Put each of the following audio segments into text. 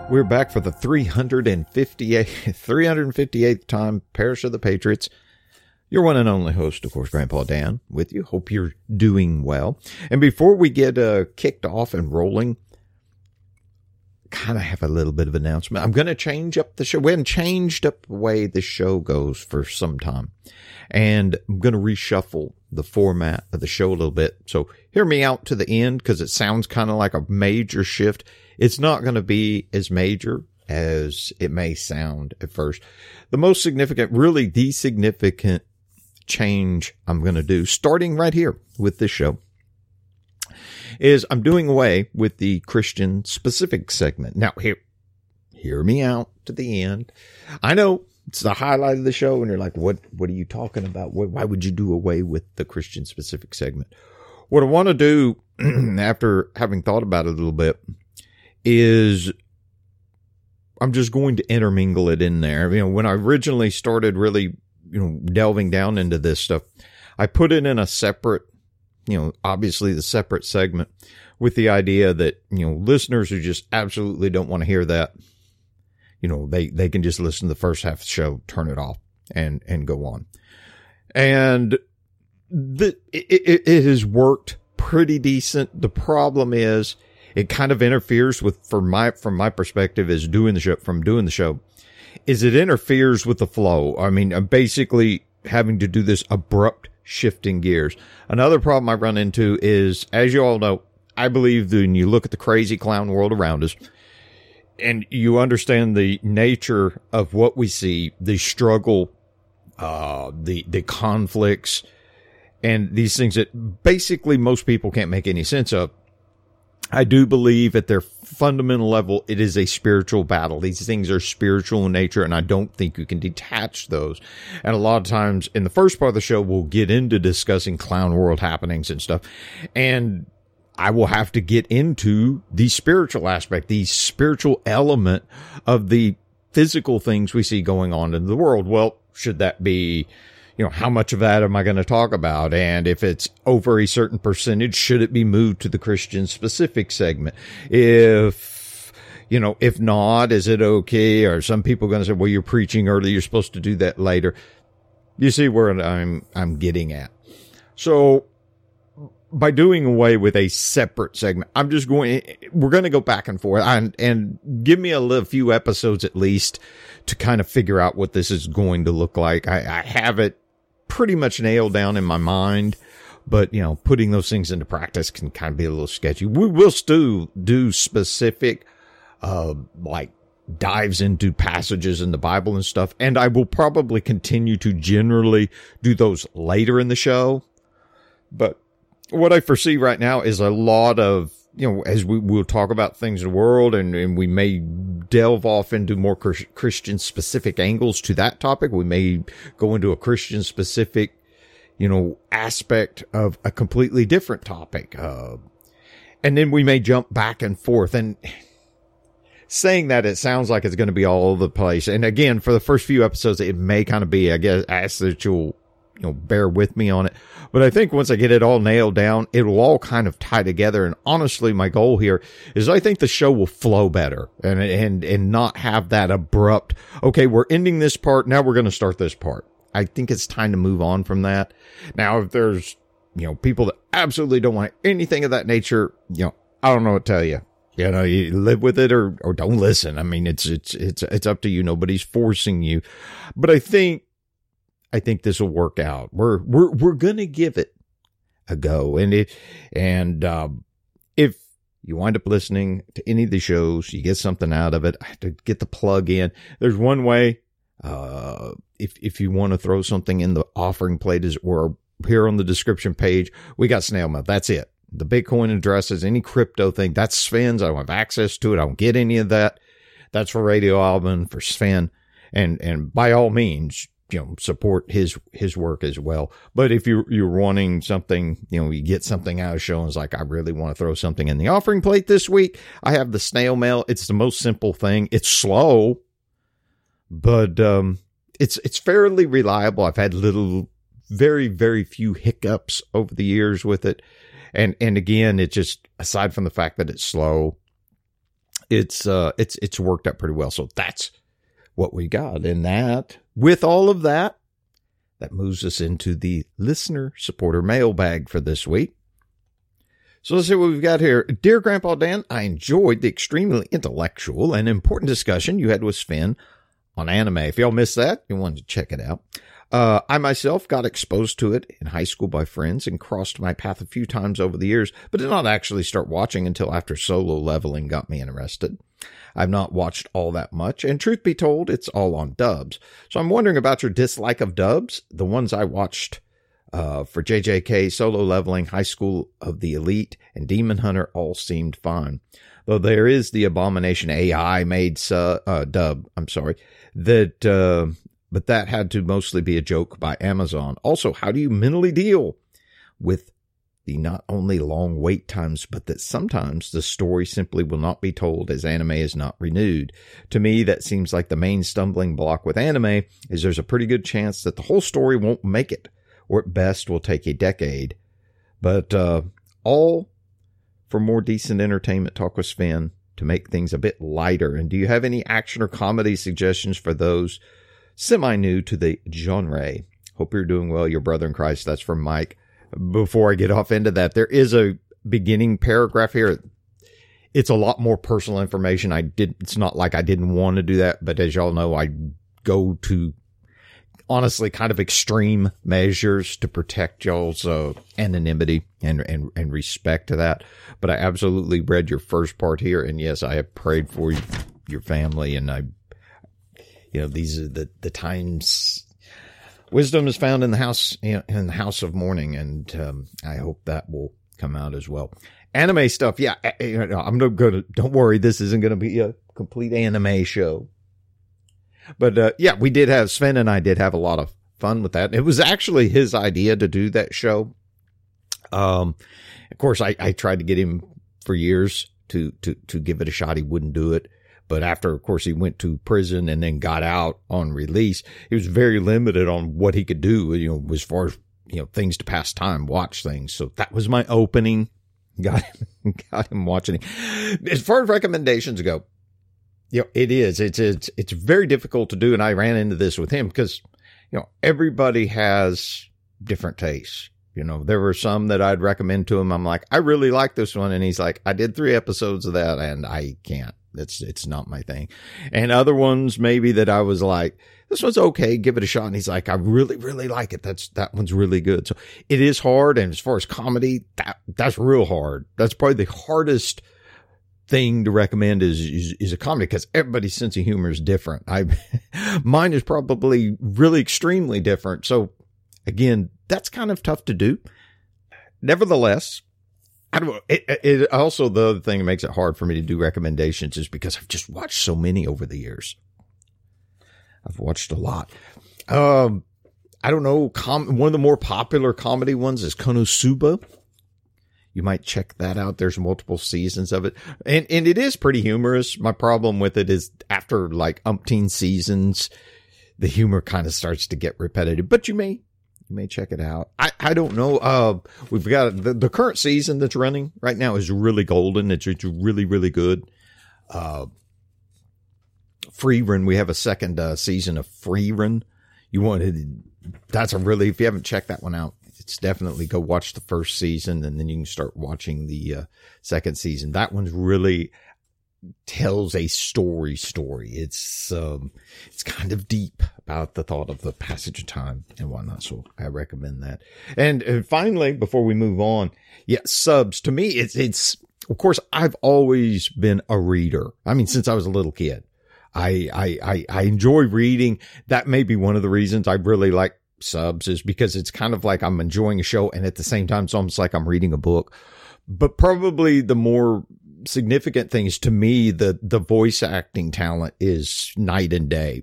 We're back for the 358th time, Parish of the Patriots. Your one and only host, of course, Grandpa Dan, with you. Hope you're doing well. And before we get kicked off and rolling, kind of have a little bit of announcement. I'm going to change up the show. We haven't changed up the way the show goes for some time. And I'm going to reshuffle the format of the show a little bit. So hear me out to the end because it sounds kind of like a major shift. It's not going to be as major as it may sound at first. The most significant, really the significant change I'm going to do, starting right here with this show, is I'm doing away with the Christian specific segment. Now, hear me out to the end. I know it's the highlight of the show, and you're like, what are you talking about? Why would you do away with the Christian specific segment? What I want to do, after having thought about it a little bit, is I'm just going to intermingle it in there. You know, when I originally started really, delving down into this stuff, I put it in a separate, obviously the separate segment with the idea that, listeners who just absolutely don't want to hear that, they can just listen to the first half of the show, turn it off and go on. And it has worked pretty decent. The problem is, it kind of interferes with, from my perspective, is doing the show, is it interferes with the flow. I mean, I'm basically having to do this abrupt shifting gears. Another problem I run into is, as you all know, I believe that when you look at the crazy clown world around us and you understand the nature of what we see, the struggle, the conflicts, and these things that basically most people can't make any sense of, I do believe at their fundamental level, it is a spiritual battle. These things are spiritual in nature, and I don't think you can detach those. And a lot of times in the first part of the show, we'll get into discussing clown world happenings and stuff. And I will have to get into the spiritual aspect, the spiritual element of the physical things we see going on in the world. Well, should that be, how much of that am I going to talk about? And if it's over a certain percentage, should it be moved to the Christian specific segment? If not, is it okay? Or some people are going to say, well, you're preaching early, you're supposed to do that later. You see where I'm getting at. So by doing away with a separate segment, we're going to go back and forth and give me a few episodes at least to kind of figure out what this is going to look like. I have it pretty much nailed down in my mind, but putting those things into practice can kind of be a little sketchy. We will still do specific, like dives into passages in the Bible and stuff. And I will probably continue to generally do those later in the show. But what I foresee right now is a lot of, as we'll talk about things in the world and we may delve off into more Christian specific angles to that topic. We may go into a Christian specific, aspect of a completely different topic. And then we may jump back and forth. And saying that, it sounds like it's going to be all over the place. And again, for the first few episodes, it may kind of be, I guess, I ask that you'll bear with me on it. But I think once I get it all nailed down, it will all kind of tie together. And honestly, my goal here is I think the show will flow better and not have that abrupt, okay, we're ending this part, now we're going to start this part. I think it's time to move on from that. Now, if there's, people that absolutely don't want anything of that nature, I don't know what to tell you. You live with it or don't listen. I mean, it's up to you. Nobody's forcing you. But I think this will work out. We're going to give it a go. And if you wind up listening to any of the shows, you get something out of it, I have to get the plug in. There's one way, if you want to throw something in the offering plate or here on the description page, we got snail mail. That's it. The Bitcoin addresses, any crypto thing, that's Sven's. I don't have access to it. I don't get any of that. That's for Radio Alvin, for Sven. And by all means, support his work as well. But if you're wanting something, you get something out of the show and it's like, I really want to throw something in the offering plate this week, I have the snail mail. It's the most simple thing. It's slow, but it's fairly reliable. I've had very, very few hiccups over the years with it. And again, it just, aside from the fact that it's slow, it's worked out pretty well. So that's what we got. And that, with all of that, that moves us into the listener supporter mailbag for this week. So let's see what we've got here. Dear Grandpa Dan, I enjoyed the extremely intellectual and important discussion you had with Sven on anime. If y'all missed that, you wanted to check it out. I myself got exposed to it in high school by friends and crossed my path a few times over the years, but did not actually start watching until after Solo Leveling got me interested. I've not watched all that much, and truth be told, it's all on dubs. So I'm wondering about your dislike of dubs. The ones I watched for JJK, Solo Leveling, High School of the Elite, and Demon Hunter all seemed fine. Though there is the Abomination AI made dub, but that had to mostly be a joke by Amazon. Also, how do you mentally deal with the not only long wait times, but that sometimes the story simply will not be told as anime is not renewed? To me, that seems like the main stumbling block with anime is there's a pretty good chance that the whole story won't make it, or at best will take a decade. But all for more decent entertainment talk with Sven to make things a bit lighter. And do you have any action or comedy suggestions for those semi-new to the genre? Hope you're doing well, your brother in Christ. That's from Mike. Before I get off into that, there is a beginning paragraph here. It's a lot more personal information. It's not like I didn't want to do that, but as y'all know, I go to honestly kind of extreme measures to protect y'all's anonymity and respect to that. But I absolutely read your first part here, and yes, I have prayed for you, your family, and these are the times. Wisdom is found in the house, in the house of mourning, and I hope that will come out as well. Anime stuff, yeah. Don't worry, this isn't gonna be a complete anime show. But yeah, Sven and I did have a lot of fun with that. It was actually his idea to do that show. Of course, I tried to get him for years to give it a shot. He wouldn't do it. But after, of course, he went to prison and then got out on release, he was very limited on what he could do, as far as, things to pass time, watch things. So that was my opening. Got him watching it. As far as recommendations go, it's very difficult to do. And I ran into this with him because, everybody has different tastes. There were some that I'd recommend to him. I'm like, I really like this one. And he's like, I did 3 episodes of that and I can't. It's not my thing. And other ones maybe that I was like, this one's okay, give it a shot. And he's like, I really, really like it. That one's really good. So it is hard. And as far as comedy, that's real hard. That's probably the hardest thing to recommend is a comedy, because everybody's sense of humor is different. Mine is probably really extremely different. So again, that's kind of tough to do. Nevertheless, I don't know. It also, the other thing that makes it hard for me to do recommendations is because I've just watched so many over the years. I've watched a lot. I don't know. One of the more popular comedy ones is Konosuba. You might check that out. There's multiple seasons of it. And it is pretty humorous. My problem with it is after like umpteen seasons, the humor kind of starts to get repetitive, but you may check it out. I don't know. We've got the current season that's running right now is really golden. It's really, really good. Frieren. We have a second season of Frieren. If you haven't checked that one out, it's definitely go watch the first season and then you can start watching the second season. That one's really tells a story. It's kind of deep about the thought of the passage of time and whatnot. So I recommend that. And finally, before we move on, subs to me, it's of course I've always been a reader. I mean, since I was a little kid, I enjoy reading. That may be one of the reasons I really like subs, is because it's kind of like I'm enjoying a show and at the same time it's almost like I'm reading a book. But probably the more significant things to me, the voice acting talent is night and day.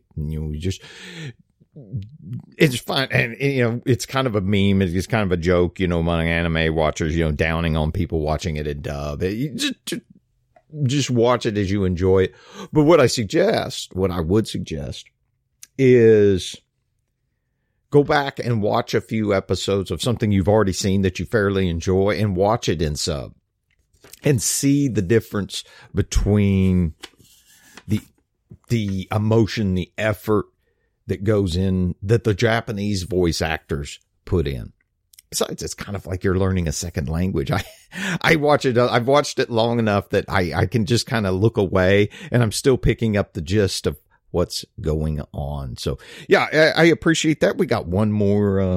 It's fun. And, it's kind of a meme. It's kind of a joke, among anime watchers, downing on people watching it in dub. Just watch it as you enjoy it. But what I would suggest is go back and watch a few episodes of something you've already seen that you fairly enjoy and watch it in sub. and see the difference between the emotion, the effort that goes in, that the Japanese voice actors put in. Besides, it's kind of like you're learning a second language. I watch it. I've watched it long enough that I can just kind of look away, and I'm still picking up the gist of what's going on. So yeah, I appreciate that. We got one more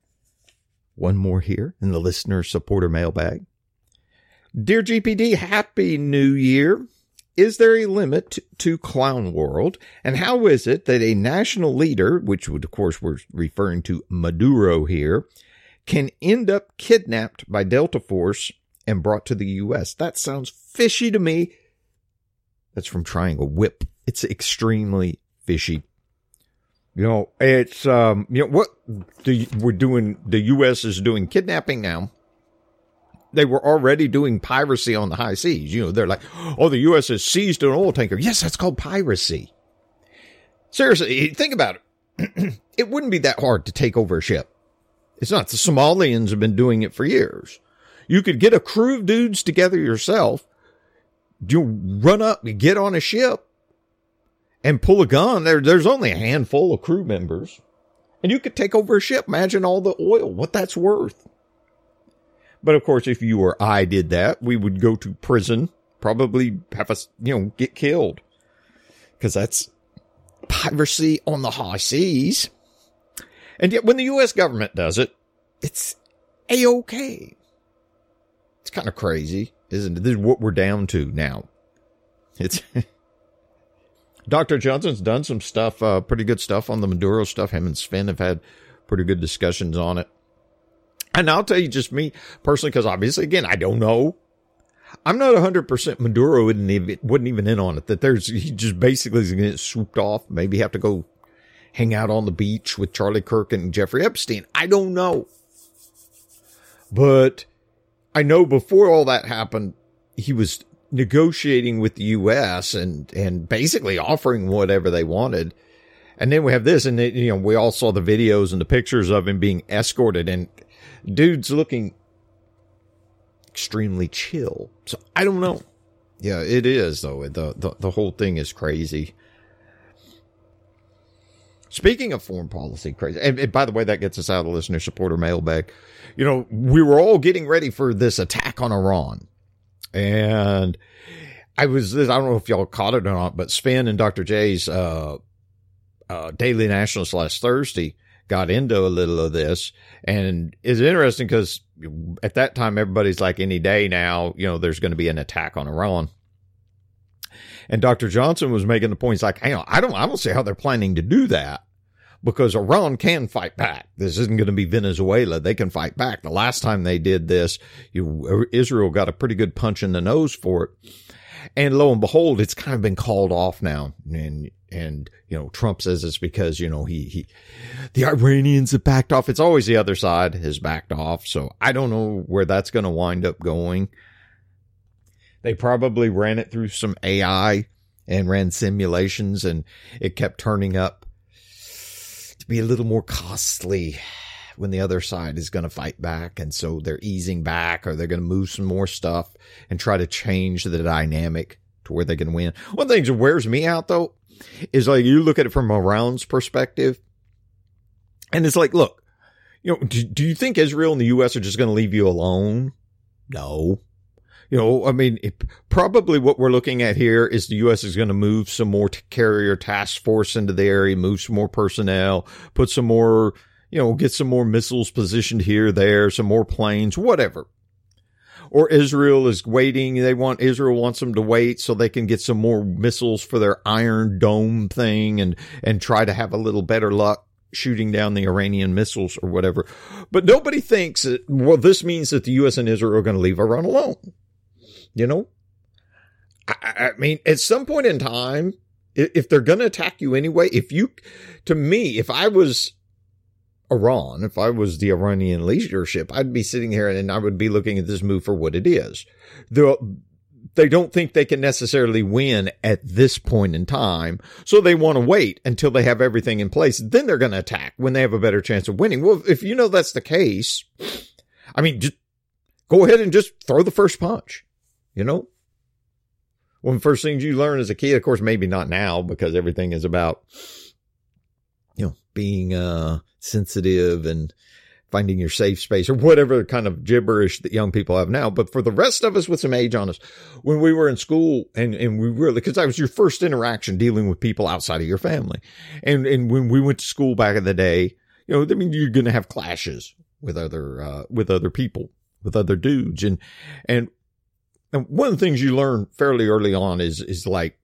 here in the listener supporter mailbag. Dear GPD, Happy New Year. Is there a limit to Clown World? And how is it that a national leader, which would, of course, we're referring to Maduro here, can end up kidnapped by Delta Force and brought to the U.S.? That sounds fishy to me. That's from Triangle Whip. It's extremely fishy. You know, it's, what we're doing, the U.S. is doing kidnapping now. They were already doing piracy on the high seas. You know, they're like, oh, the U.S. has seized an oil tanker. Yes, that's called piracy. Seriously, think about it. It wouldn't be that hard to take over a ship. It's not. The Somalians have been doing it for years. You could get a crew of dudes together yourself. You run up, you get on a ship and pull a gun. There's only a handful of crew members. And you could take over a ship. Imagine all the oil, what that's worth. But of course, if you or I did that, we would go to prison, probably have us, get killed. Because that's piracy on the high seas. And yet when the U.S. government does it, it's A-okay. It's kind of crazy, isn't it? This is what we're down to now. It's Dr. Johnson's done some stuff, pretty good stuff on the Maduro stuff. Him and Sven have had pretty good discussions on it. And I'll tell you, just me personally, because obviously, again, I don't know. I'm not 100% Maduro wasn't even in on it. That he just basically is going to get swooped off. Maybe have to go hang out on the beach with Charlie Kirk and Jeffrey Epstein. I don't know. But I know before all that happened, he was negotiating with the U.S. and basically offering whatever they wanted. And then we have this, and we all saw the videos and the pictures of him being escorted, and dude's looking extremely chill. So I don't know. Yeah, it is though. The whole thing is crazy. Speaking of foreign policy, crazy. And by the way, that gets us out of the listener supporter mailbag. We were all getting ready for this attack on Iran. And I don't know if y'all caught it or not, but Sven and Dr. J's, Daily Nationalist last Thursday got into a little of this. And it's interesting because at that time, everybody's like, any day now, there's going to be an attack on Iran. And Dr. Johnson was making the points like, hang on, I don't see how they're planning to do that, because Iran can fight back. This isn't going to be Venezuela. They can fight back. The last time they did this, Israel got a pretty good punch in the nose for it. And lo and behold, it's kind of been called off now. And Trump says it's because, the Iranians have backed off. It's always the other side has backed off. So I don't know where that's going to wind up going. They probably ran it through some AI and ran simulations, and it kept turning up to be a little more costly when the other side is going to fight back. And so they're easing back, or they're going to move some more stuff and try to change the dynamic to where they can win. One of the things that wears me out, though, is like you look at it from Iran's perspective, and it's like, look, do you think Israel and the U.S. are just going to leave you alone? No. Probably what we're looking at here is the U.S. is going to move some more carrier task force into the area, move some more personnel, put some more, get some more missiles positioned here, there, some more planes, whatever. Or Israel is waiting. Israel wants them to wait so they can get some more missiles for their Iron Dome thing and try to have a little better luck shooting down the Iranian missiles or whatever. But nobody thinks that, this means that the U.S. and Israel are going to leave Iran alone. I mean, at some point in time, if they're going to attack you anyway, if I was Iran, if I was the Iranian leadership, I'd be sitting here and I would be looking at this move for what it is. They don't think they can necessarily win at this point in time, so they want to wait until they have everything in place. Then they're going to attack when they have a better chance of winning. Well, if that's the case, I mean, just go ahead and just throw the first punch. you know? One of the first things you learn as a kid, of course, maybe not now because everything is about, being sensitive and finding your safe space or whatever kind of gibberish that young people have now. But for the rest of us with some age on us, when we were in school and we really, because that was your first interaction dealing with people outside of your family. And when we went to school back in the day, you're going to have clashes with other people, with other dudes. And one of the things you learn fairly early on is like,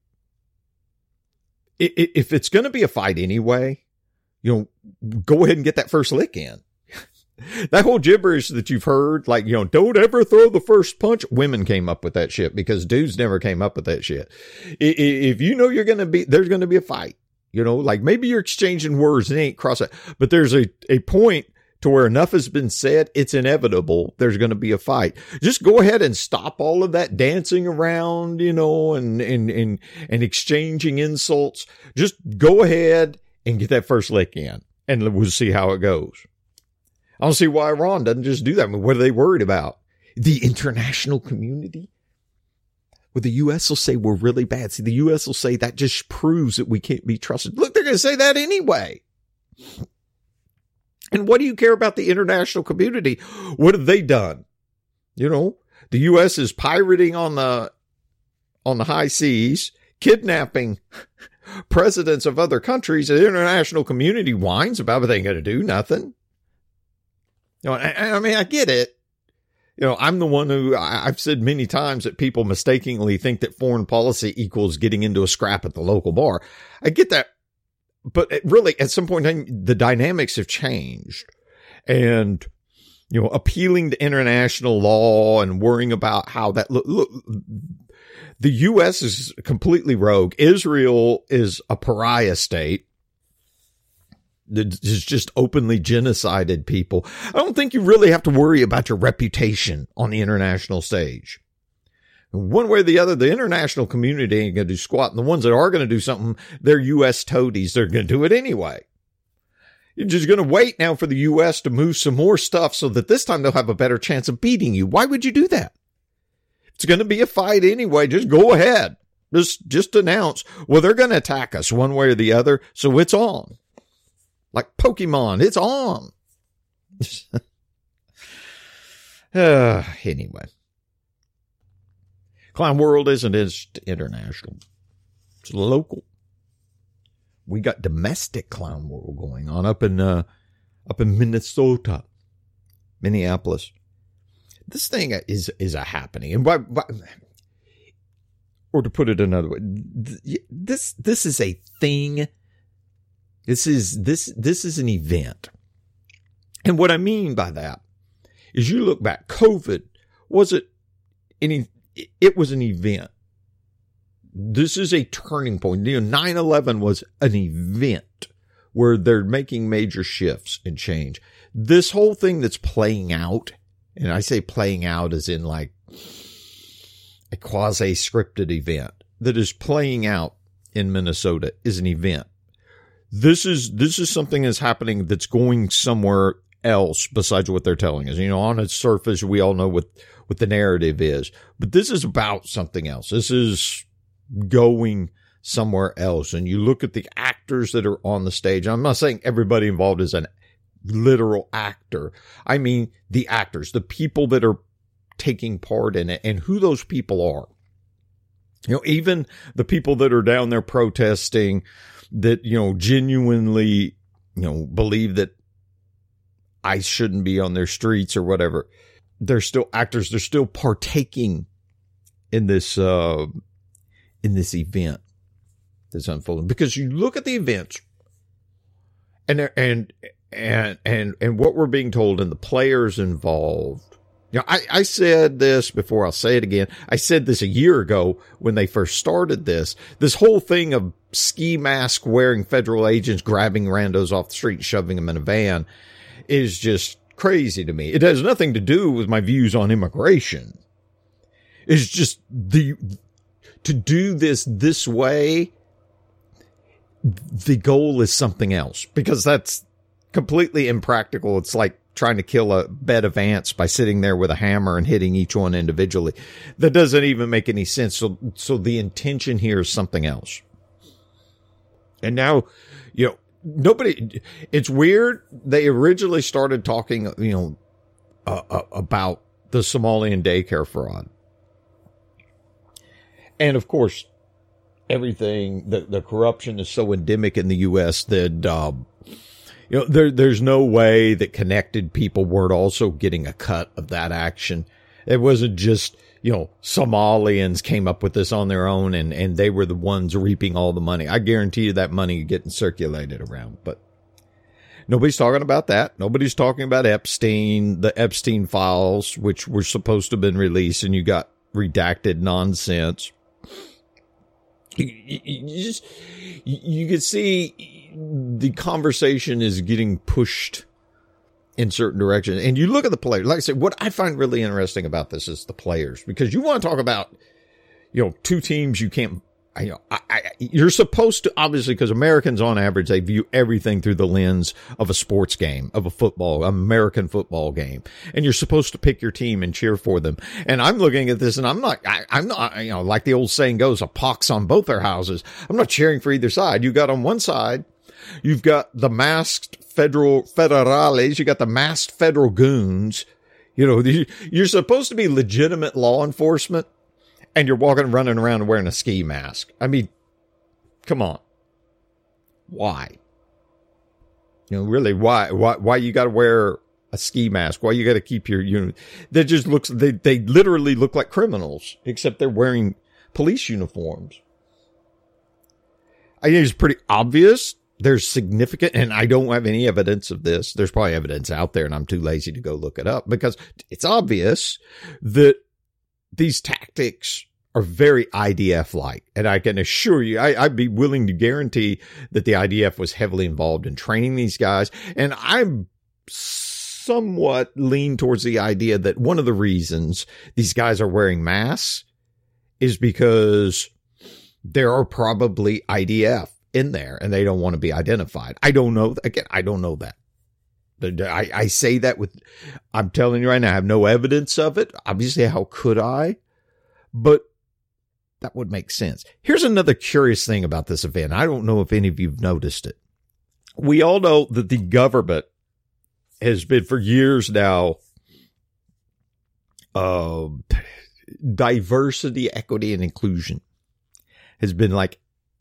if it's going to be a fight anyway, go ahead and get that first lick in. That whole gibberish that you've heard, like, don't ever throw the first punch. Women came up with that shit because dudes never came up with that shit. If there's going to be a fight, like maybe you're exchanging words and it ain't cross it, but there's a point to where enough has been said. It's inevitable. There's going to be a fight. Just go ahead and stop all of that dancing around, and exchanging insults. Just go ahead and get that first lick in and we'll see how it goes. I don't see why Iran doesn't just do that. I mean, what are they worried about? The international community? Well, the U.S. will say we're really bad. See, the U.S. will say that just proves that we can't be trusted. Look, they're going to say that anyway. And what do you care about the international community? What have they done? The U.S. is pirating on the high seas, kidnapping presidents of other countries. The international community whines about, but they ain't going to do nothing. I get it. I'm the one who I've said many times that people mistakenly think that foreign policy equals getting into a scrap at the local bar. I get that. But really, at some point in time, the dynamics have changed. And, appealing to international law and worrying about how that look, the U.S. is completely rogue. Israel is a pariah state that is just openly genocided people. I don't think you really have to worry about your reputation on the international stage. One way or the other, the international community ain't going to do squat. And the ones that are going to do something, they're U.S. toadies. They're going to do it anyway. You're just going to wait now for the U.S. to move some more stuff so that this time they'll have a better chance of beating you. Why would you do that? It's going to be a fight anyway. Just go ahead. Just announce, well, they're going to attack us one way or the other. So it's on. Like Pokemon, it's on. Anyway. Clown World isn't international. It's local. We got domestic Clown World going on up in Minnesota, Minneapolis. This thing is a happening, and or to put it another way, this is a thing. This is an event, and what I mean by that is, you look back. COVID it was an event. This is a turning point. 9/11 was an event where they're making major shifts and change. This whole thing that's playing out, and I say playing out as in like a quasi-scripted event that is playing out in Minnesota, is an event. This is something that's happening that's going somewhere else besides what they're telling us. On its surface, we all know what the narrative is, but this is about something else. This is going somewhere else. And you look at the actors that are on the stage. I'm not saying everybody involved is an literal actor. I mean, the actors, the people that are taking part in it, and who those people are. Even the people that are down there protesting that, genuinely, believe that ICE shouldn't be on their streets or whatever. They're still actors. They're still partaking in this event that's unfolding, because you look at the events and what we're being told and the players involved. I said this before. I'll say it again. I said this a year ago when they first started this whole thing of ski mask wearing federal agents grabbing randos off the street, shoving them in a van is just crazy to me. It has nothing to do with my views on immigration. It's just to do this way, the goal is something else, because that's completely impractical. It's like trying to kill a bed of ants by sitting there with a hammer and hitting each one individually. That doesn't even make any sense. So the intention here is something else. And now, it's weird. They originally started talking, about the Somalian daycare fraud. And of course, everything, the corruption is so endemic in the U.S. that, there's no way that connected people weren't also getting a cut of that action. It wasn't just, Somalians came up with this on their own and they were the ones reaping all the money. I guarantee you that money getting circulated around, but nobody's talking about that. Nobody's talking about Epstein, the Epstein files, which were supposed to have been released, and you got redacted nonsense. You can see the conversation is getting pushed in certain directions. And you look at the players. Like I said, what I find really interesting about this is the players, because you want to talk about, two teams you can't, you're supposed to, obviously, because Americans on average, they view everything through the lens of a sports game, of American football game. And you're supposed to pick your team and cheer for them. And I'm looking at this and I'm not, like the old saying goes, a pox on both their houses. I'm not cheering for either side. You got on one side, you've got the masked federales, you got the masked federal goons. You're supposed to be legitimate law enforcement. And you're running around and wearing a ski mask. I mean, come on. Why? Really, why you got to wear a ski mask? Why you got to keep your, they literally look like criminals, except they're wearing police uniforms. I think it's pretty obvious. There's significant, and I don't have any evidence of this. There's probably evidence out there and I'm too lazy to go look it up, because it's obvious that these tactics are very IDF-like. And I can assure you, I'd be willing to guarantee that the IDF was heavily involved in training these guys. And I'm somewhat lean towards the idea that one of the reasons these guys are wearing masks is because there are probably IDF in there and they don't want to be identified. I don't know. Again, I don't know that. I say that I'm telling you right now, I have no evidence of it. Obviously, how could I? But that would make sense. Here's another curious thing about this event. I don't know if any of you've noticed it. We all know that the government has been for years now, diversity, equity, and inclusion has been like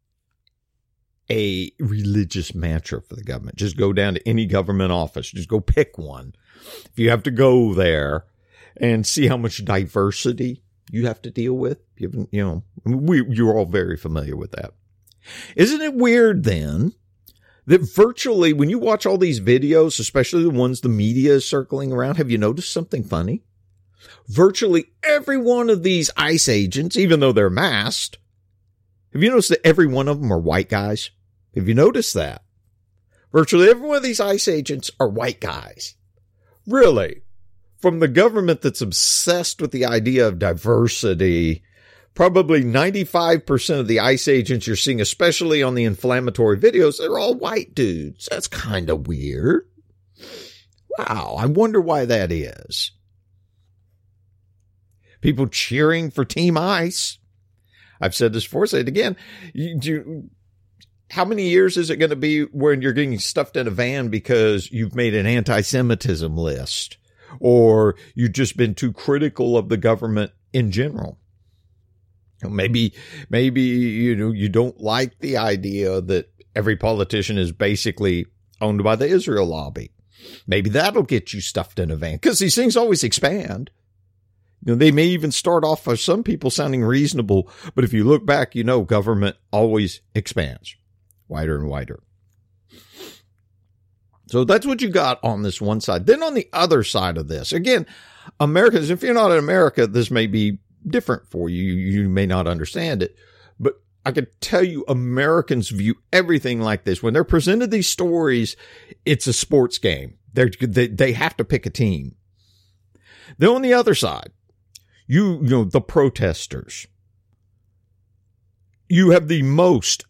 a religious mantra for the government. Just go down to any government office. Just go pick one. If you have to go there and see how much diversity you have to deal with, you're all very familiar with that. Isn't it weird then that virtually when you watch all these videos, especially the ones the media is circling around, have you noticed something funny? Virtually every one of these ICE agents, even though they're masked, have you noticed that every one of them are white guys? Have you noticed that? Virtually every one of these ICE agents are white guys. Really? From the government that's obsessed with the idea of diversity, probably 95% of the ICE agents you're seeing, especially on the inflammatory videos, they're all white dudes. That's kind of weird. Wow, I wonder why that is. People cheering for Team ICE. I've said this before, say it again. How many years is it going to be when you're getting stuffed in a van because you've made an anti-Semitism list, or you've just been too critical of the government in general? Maybe you don't like the idea that every politician is basically owned by the Israel lobby. Maybe that'll get you stuffed in a van, because these things always expand. They may even start off for some people sounding reasonable, but if you look back, government always expands wider and wider. So that's what you got on this one side. Then on the other side of this, again, Americans, if you're not in America, this may be different for you. You may not understand it, but I could tell you Americans view everything like this. When they're presented these stories, it's a sports game. They have to pick a team. Then on the other side, the protesters, you have the most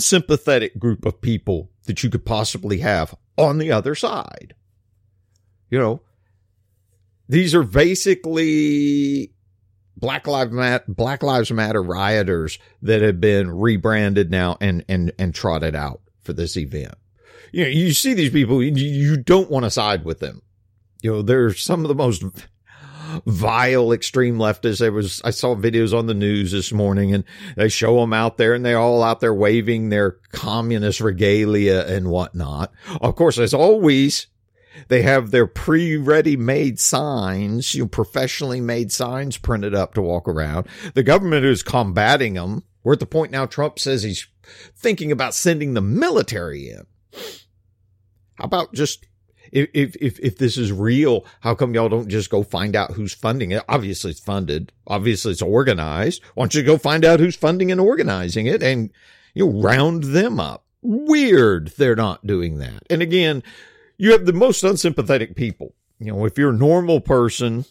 unsympathetic group of people that you could possibly have on the other side. These are basically Black Lives Matter rioters that have been rebranded now and trotted out for this event. You see these people, you don't want to side with them. They're some of the most vile extreme leftists. I saw videos on the news this morning, and they show them out there, and they're all out there waving their communist regalia and whatnot. Of course, as always, they have their pre-ready made signs, professionally made signs printed up to walk around. The government is combating them. We're at the point now Trump says he's thinking about sending the military in. How about just, if this is real, how come y'all don't just go find out who's funding it? Obviously it's funded. Obviously it's organized. Why don't you go find out who's funding and organizing it and, round them up? Weird they're not doing that. And again, you have the most unsympathetic people. If you're a normal person,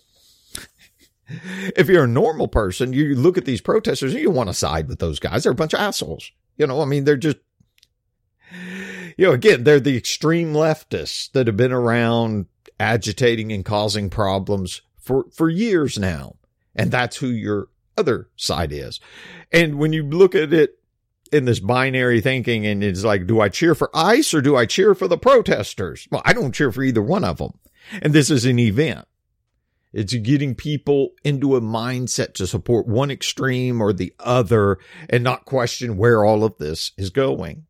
you look at these protesters and you want to side with those guys. They're a bunch of assholes. They're just, again, they're the extreme leftists that have been around agitating and causing problems for years now. And that's who your other side is. And when you look at it in this binary thinking, and it's like, do I cheer for ICE or do I cheer for the protesters? Well, I don't cheer for either one of them. And this is an event. It's getting people into a mindset to support one extreme or the other and not question where all of this is going.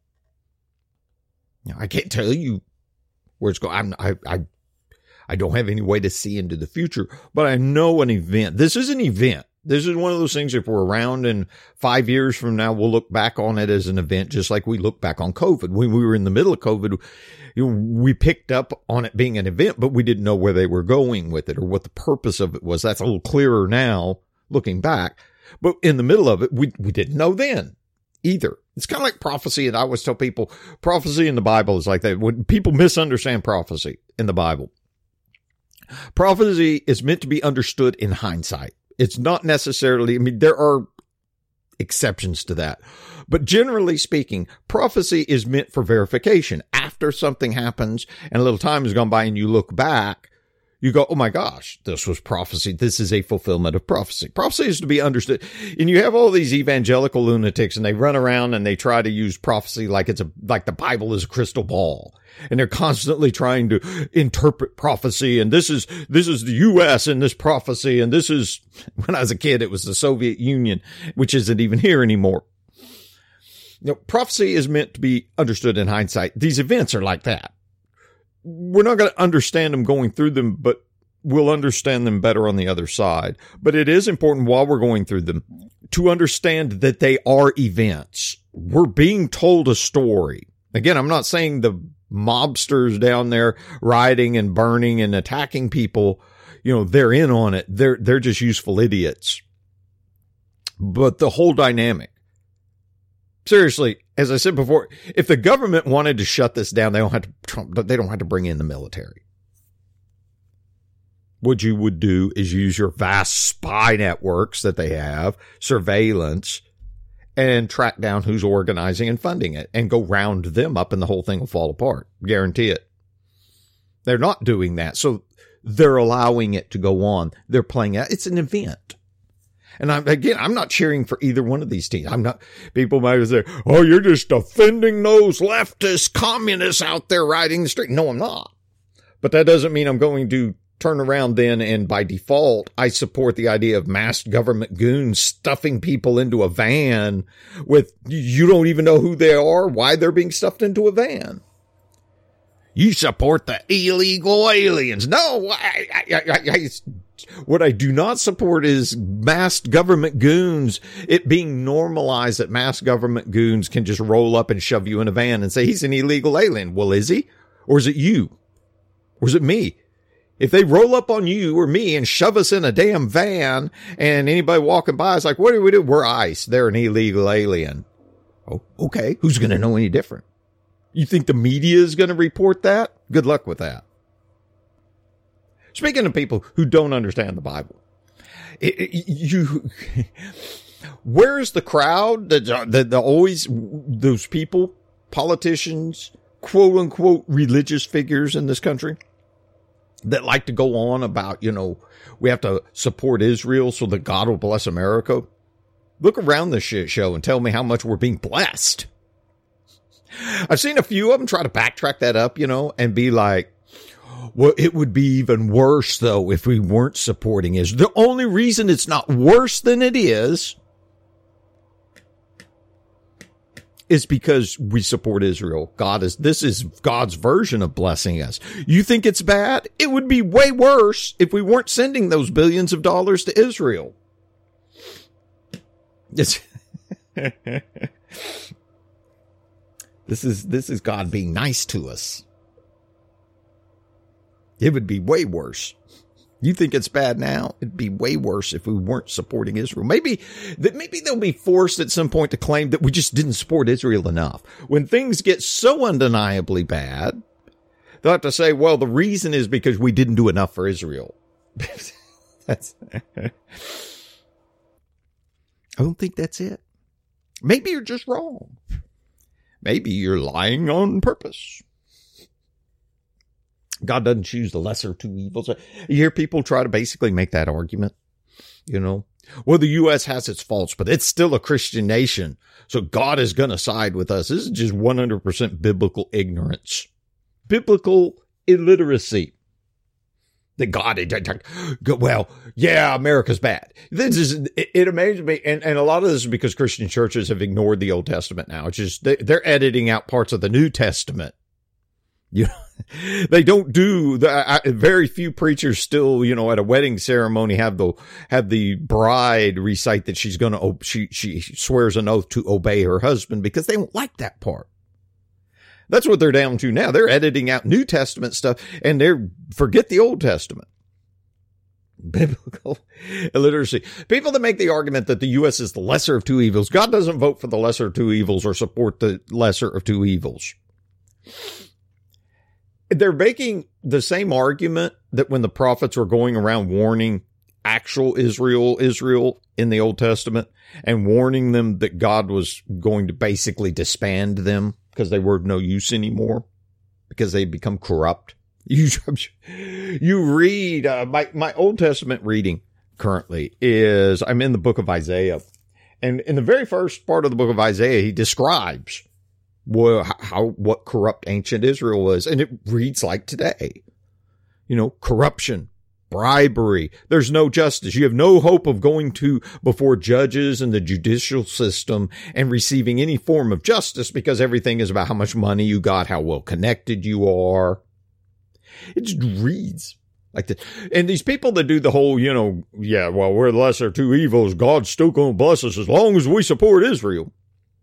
I can't tell you where it's going. I don't have any way to see into the future, but I know an event. This is an event. This is one of those things, if we're around in 5 years from now, we'll look back on it as an event, just like we look back on COVID. When we were in the middle of COVID, we picked up on it being an event, but we didn't know where they were going with it or what the purpose of it was. That's a little clearer now, looking back. But in the middle of it, we didn't know then either. It's kind of like prophecy. And I always tell people, prophecy in the Bible is like that. When people misunderstand prophecy in the Bible, prophecy is meant to be understood in hindsight. It's not necessarily, there are exceptions to that. But generally speaking, prophecy is meant for verification. After something happens and a little time has gone by and you look back, you go, oh my gosh, this was prophecy. This is a fulfillment of prophecy. Prophecy is to be understood. And you have all these evangelical lunatics and they run around and they try to use prophecy like like the Bible is a crystal ball. And they're constantly trying to interpret prophecy. And this is the U.S. in this prophecy. And this is, when I was a kid, it was the Soviet Union, which isn't even here anymore. Prophecy is meant to be understood in hindsight. These events are like that. We're not going to understand them going through them, but we'll understand them better on the other side. But it is important while we're going through them to understand that they are events. We're being told a story. Again, I'm not saying the mobsters down there rioting and burning and attacking people, they're in on it. They're just useful idiots. But the whole dynamic. Seriously, as I said before, if the government wanted to shut this down, they don't have to bring in the military. What you would do is use your vast spy networks that they have, surveillance, and track down who's organizing and funding it and go round them up and the whole thing will fall apart. Guarantee it. They're not doing that. So they're allowing it to go on. They're playing out. It's an event. And I'm not cheering for either one of these teams. People might say, oh, you're just defending those leftist communists out there riding the street. No, I'm not. But that doesn't mean I'm going to turn around then and by default, I support the idea of masked government goons stuffing people into a van with, you don't even know who they are, why they're being stuffed into a van. You support the illegal aliens. No, what I do not support is masked government goons. It being normalized that masked government goons can just roll up and shove you in a van and say, he's an illegal alien. Well, is he? Or is it you? Or is it me? If they roll up on you or me and shove us in a damn van and anybody walking by is like, what do we do? We're ICE. They're an illegal alien. Oh, okay. Who's going to know any different? You think the media is going to report that? Good luck with that. Speaking of people who don't understand the Bible, where's the crowd that always, those people, politicians, quote unquote, religious figures in this country? that like to go on about, we have to support Israel so that God will bless America. Look around this shit show and tell me how much we're being blessed. I've seen a few of them try to backtrack that up, and be like, well, it would be even worse, though, if we weren't supporting Israel. The only reason it's not worse than it is because we support Israel. This is God's version of blessing us. You think it's bad? It would be way worse if we weren't sending those billions of dollars to Israel. This is God being nice to us. It would be way worse. You think it's bad now? It'd be way worse if we weren't supporting Israel. Maybe they'll be forced at some point to claim that we just didn't support Israel enough. When things get so undeniably bad, they'll have to say, well, the reason is because we didn't do enough for Israel. I don't think that's it. Maybe you're just wrong. Maybe you're lying on purpose. God doesn't choose the lesser of two evils. You hear people try to basically make that argument, Well, the U.S. has its faults, but it's still a Christian nation. So God is going to side with us. This is just 100% biblical ignorance. Biblical illiteracy. That God, well, yeah, America's bad. It amazes me. And a lot of this is because Christian churches have ignored the Old Testament now. It's just, they're editing out parts of the New Testament. They don't do very few preachers still, at a wedding ceremony have the bride recite that she's going to, she swears an oath to obey her husband because they don't like that part. That's what they're down to now. They're editing out New Testament stuff and forget the Old Testament. Biblical illiteracy. People that make the argument that the U.S. is the lesser of two evils. God doesn't vote for the lesser of two evils or support the lesser of two evils. They're making the same argument that when the prophets were going around warning actual Israel in the Old Testament and warning them that God was going to basically disband them because they were of no use anymore because they'd become corrupt. You read, my Old Testament reading currently is, I'm in the book of Isaiah. And in the very first part of the book of Isaiah, he describes what corrupt ancient Israel was. And it reads like today, corruption, bribery. There's no justice. You have no hope of going before judges and the judicial system and receiving any form of justice because everything is about how much money you got, how well connected you are. It just reads like that. And these people that do the whole, we're the lesser of two evils. God's still going to bless us as long as we support Israel.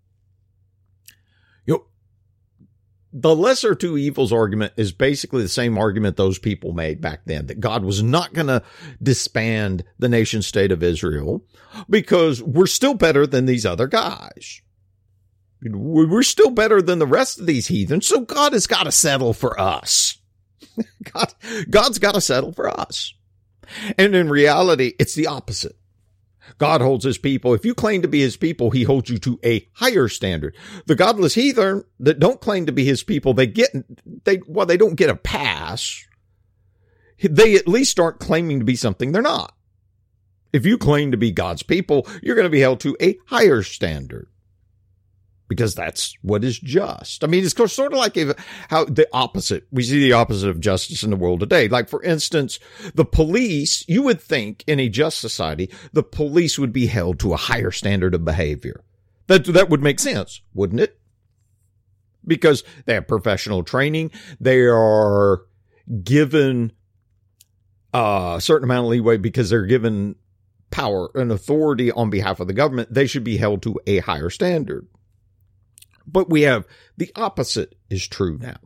The lesser two evils argument is basically the same argument those people made back then, that God was not going to disband the nation state of Israel because we're still better than these other guys. We're still better than the rest of these heathens. So God has got to settle for us. God's got to settle for us. And in reality, it's the opposite. God holds his people. If you claim to be his people, he holds you to a higher standard. The godless heathen that don't claim to be his people, they don't get a pass. They at least aren't claiming to be something they're not. If you claim to be God's people, you're going to be held to a higher standard. Because that's what is just. I mean, it's sort of like how the opposite. We see the opposite of justice in the world today. Like, for instance, the police, you would think in a just society, the police would be held to a higher standard of behavior. That would make sense, wouldn't it? Because they have professional training. They are given a certain amount of leeway because they're given power and authority on behalf of the government. They should be held to a higher standard. But we have the opposite is true now.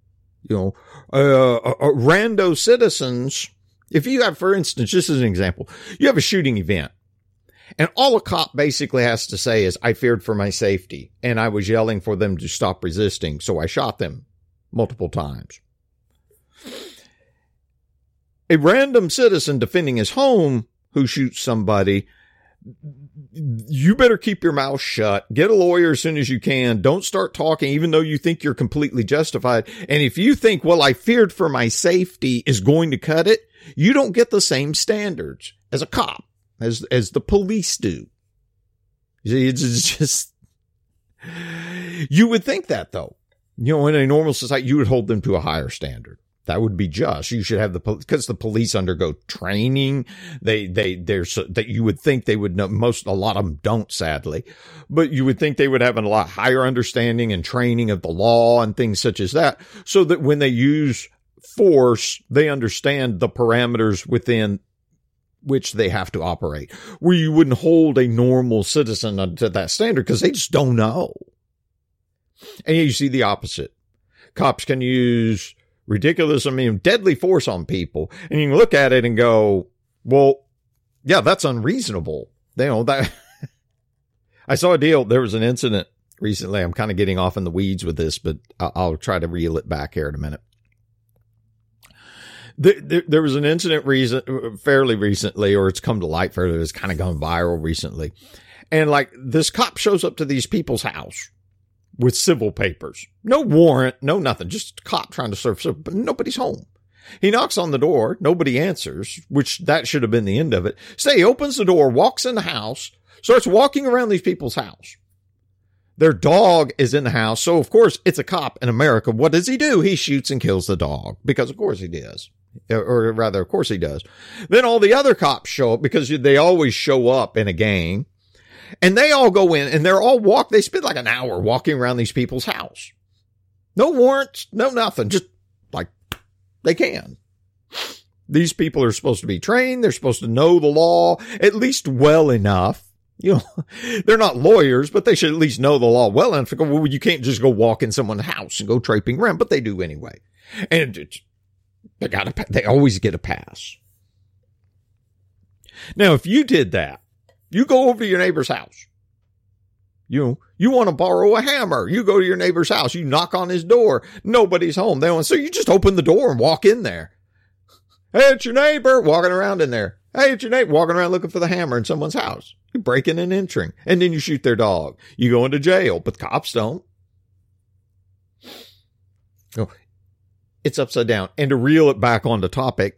Rando citizens, if you have, for instance, just as an example, you have a shooting event and all a cop basically has to say is, I feared for my safety and I was yelling for them to stop resisting. So I shot them multiple times. A random citizen defending his home who shoots somebody you better keep your mouth shut. Get a lawyer as soon as you can. Don't start talking, even though you think you're completely justified. And if you think, well, I feared for my safety is going to cut it, you don't get the same standards as a cop, as the police do. You see, it's just, you would think that though. You know, in a normal society, you would hold them to a higher standard. That would be just. You should have because the police undergo training. That you would think they would know. A lot of them don't, sadly, but you would think they would have a lot higher understanding and training of the law and things such as that, so that when they use force, they understand the parameters within which they have to operate, where you wouldn't hold a normal citizen to that standard because they just don't know. And you see the opposite. Cops can use ridiculous, deadly force on people. And you can look at it and go, well, yeah, that's unreasonable. You know, that I saw a deal. There was an incident recently. I'm kind of getting off in the weeds with this, but I'll try to reel it back here in a minute. There was an incident fairly recently, or it's come to light fairly. It's kind of gone viral recently. And like this cop shows up to these people's house with civil papers, no warrant, no nothing, just a cop trying to serve, but nobody's home. He knocks on the door. Nobody answers, which that should have been the end of it. So he opens the door, walks in the house, starts walking around these people's house. Their dog is in the house. So of course it's a cop in America. What does he do? He shoots and kills the dog because of course he does. Or rather, of course he does. Then all the other cops show up because they always show up in a gang. And they all go in and they spend like an hour walking around these people's house. No warrants, no nothing. Just like they can. These people are supposed to be trained. They're supposed to know the law at least well enough. You know, they're not lawyers, but they should at least know the law well enough to go, well, you can't just go walk in someone's house and go traipsing around, but they do anyway. And they always get a pass. Now, if you did that, you go over to your neighbor's house. You want to borrow a hammer. You go to your neighbor's house. You knock on his door. Nobody's home. So you just open the door and walk in there. Hey, it's your neighbor walking around in there. Hey, it's your neighbor walking around looking for the hammer in someone's house. You break in and entering, and then you shoot their dog. You go into jail, but the cops don't. Oh, it's upside down. And to reel it back on the topic,